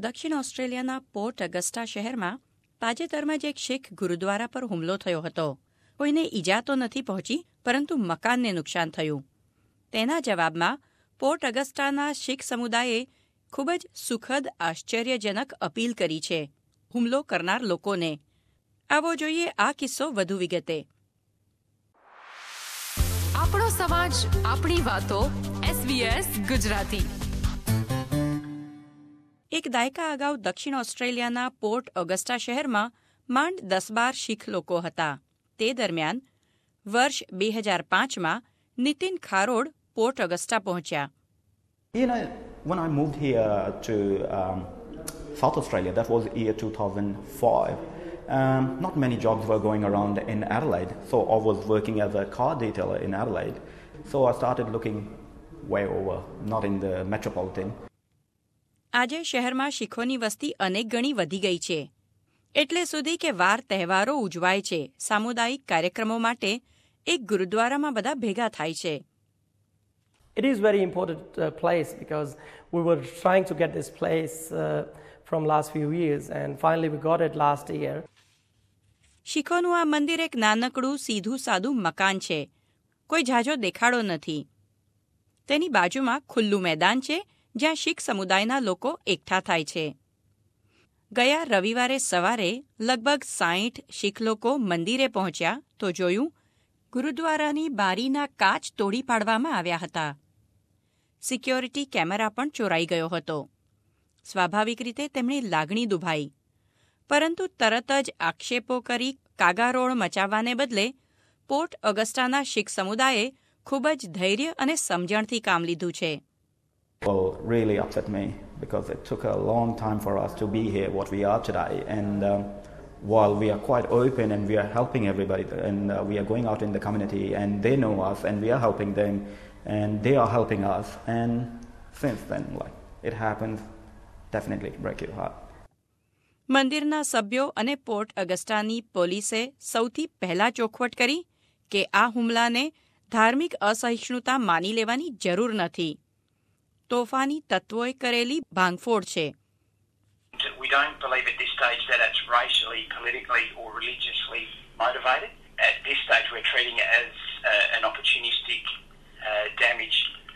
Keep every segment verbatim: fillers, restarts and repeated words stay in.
દક્ષિણ ઓસ્ટ્રેલિયાના port Agusta શહેરમાં તાજેતરમાં જ એક શીખ ગુરુદ્વારા પર હુમલો થયો હતો. કોઈને ઈજા તો નથી પહોંચી, પરંતુ મકાનને નુકસાન થયું. તેના જવાબમાં પોર્ટ અગસ્ટાના શીખ સમુદાયે ખૂબ જ સુખદ આશ્ચર્યજનક અપીલ કરી છે હુમલો કરનાર લોકોને. આવો જોઈએ આ કિસ્સો વધુ વિગતે. આપણો સમાજ, આપણી વાતો. એસબીએસ ગુજરાતી. એક દાયકા અગાઉ દક્ષિણ ઓસ્ટ્રેલિયાના પોર્ટ ઓગસ્ટા શહેરમાં માંડ દસ બાર શીખ લોકો હતા. તે દરમિયાન વર્ષ બે હજાર પાંચમાં નીતિન ખારોડ પોર્ટ ઓગસ્ટા પહોંચ્યા. You know, when I moved here to um, South Australia, that was year two thousand five, um, not many jobs were going around in Adelaide. So I was working as a car detailer in Adelaide. So I started looking way over, not in the metropolitan. આજે શહેરમાં શીખોની વસ્તી અનેક ગણી વધી ગઈ છે. એટલે સુધી કે વાર તહેવારો ઉજવાય છે. સામુદાયિક કાર્યક્રમો માટે એક ગુરુદ્વારામાં બધા ભેગા થાય છે. It is very important uh, place because we were trying to get this place uh, from last few years and finally we got it last year. શીખોનું આ મંદિર એક નાનકડું સીધું સાદું મકાન છે. કોઈ ઝાઝો દેખાડો નથી. તેની બાજુમાં ખુલ્લું મેદાન છે જ્યાં શીખ સમુદાયના લોકો એકઠા થાય છે. ગયા રવિવારે સવારે લગભગ સાઠ શીખ લોકો મંદિરે પહોંચ્યા તો જોયું ગુરુદ્વારાની બારીના કાચ તોડી પાડવામાં આવ્યા હતા. સિક્યોરિટી કેમેરા પણ ચોરાઈ ગયો હતો. સ્વાભાવિક રીતે તેમની લાગણી દુભાઈ, પરંતુ તરત જ આક્ષેપો કરી કાગારોળ મચાવવાને બદલે પોર્ટ ઓગસ્ટાના શીખ સમુદાયે ખૂબ જ ધૈર્ય અને સમજણથી કામ લીધું છે. Well, really upset me because it took a long time for us to be here what we are today. And um, while we are quite open and we are helping everybody and uh, we are going out in the community and they know us and we are helping them and they are helping us. And since then, like, it happens, definitely break your heart. મંદિરના સભ્યો અને port અગસ્ટાની પોલીસે સૌથી પહેલા ચોખવટ કરી કે આ હુમલાને ધાર્મિક અસહિષ્ણુતા માની લેવાની જરૂર નથી. તોફાની તત્વોએ કરેલી ભાંગફોડ છે. We don't believe at this stage that it's racially, politically or religiously motivated. At this stage we're treating it as uh, an opportunistic uh, damage.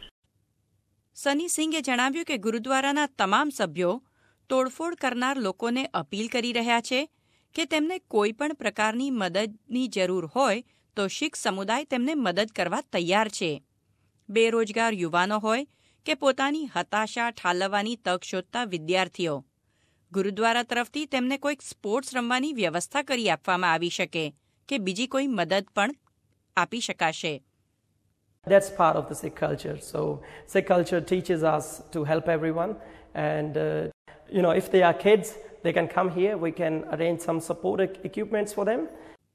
Sunny સિંઘે જણાવ્યું કે ગુરુદ્વારાના તમામ સભ્યો તોડફોડ કરનાર લોકોને અપીલ કરી રહ્યા છે કે તેમને કોઈ પણ પ્રકારની મદદની જરૂર હોય તો શીખ સમુદાય તેમને મદદ કરવા તૈયાર છે. બેરોજગાર યુવાનો હોય કે પોતાની હતાશા ઠાલવવાની તક શોધતા વિદ્યાર્થીઓ, ગુરુદ્વારા તરફથી તેમને કોઈક સ્પોર્ટ્સ રમવાની વ્યવસ્થા કરી આપવામાં આવી શકે કે બીજી કોઈ મદદ પણ આપી શકાશે. That's part of the Sikh culture. So Sikh culture teaches us to help everyone and uh, you know, if they are kids, they can come here, we can arrange some support equipments for them.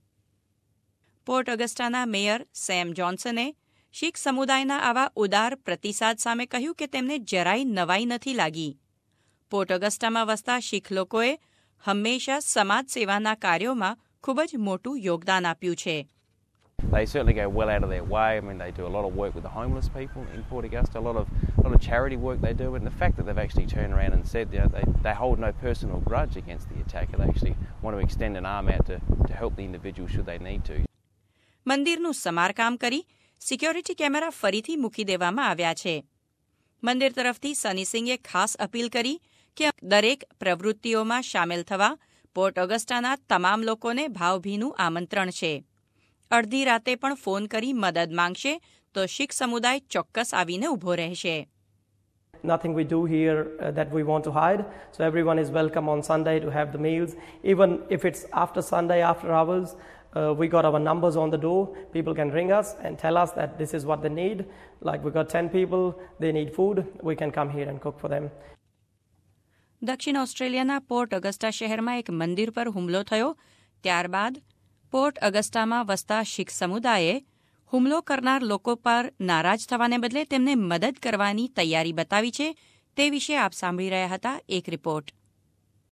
Port ઓગસ્ટાના mayor Sam જોન્સને શીખ સમુદાયના આવા ઉદાર પ્રતિસાદ સામે કહ્યું કે તેમને જરાય નવાઈ નથી લાગી. પોર્ટ ઓગસ્ટામાં વસતા શીખ લોકોએ હંમેશા સમાજ સેવાના કાર્યોમાં ખૂબ જ મોટું યોગદાન આપ્યું છે. They certainly go well out of their way. I mean, they do a lot of work with the homeless people in Port Augusta, a lot of a lot of charity work they do, and the fact that they've actually turned around and said, you know, they they hold no personal grudge against the attacker. They actually want to extend an arm out to to help the individual should they need to. મંદિરનું સમારકામ કરી security camera ફરીથી મૂકી દેવામાં આવ્યા છે. મંદિર તરફથી સની સિંઘે ખાસ અપીલ કરી કે દરેક પ્રવૃત્તિઓમાં સામેલ થવા પોર્ટ ઓગસ્ટાના તમામ લોકોને ભાવભીનું આમંત્રણ છે. અડધી રાતે પણ ફોન કરી મદદ માંગશે તો શીખ સમુદાય ચોક્કસ આવીને ઊભો રહેશે. Nothing we do here uh, that we want to hide. So everyone is welcome on Sunday to have the meals. Even if it's after Sunday, after hours, uh, we got our numbers on the door. People can ring us and tell us that this is what they need. Like we got ten people, they need food. We can come here and cook for them. દક્ષિણ ઓસ્ટ્રેલિયાના port Augusta શહેરમાં એક મંદિર પર હુમલો થયો. ત્યારબાદ port ઓગસ્ટામાં વસતા શીખ સમુદાયે હુમલો કરનાર લોકો પર નારાજ થવાને બદલે તેમને મદદ કરવાની તૈયારી બતાવી છે. તે વિશે આપ સાંભળી રહ્યા હતા એક રિપોર્ટ.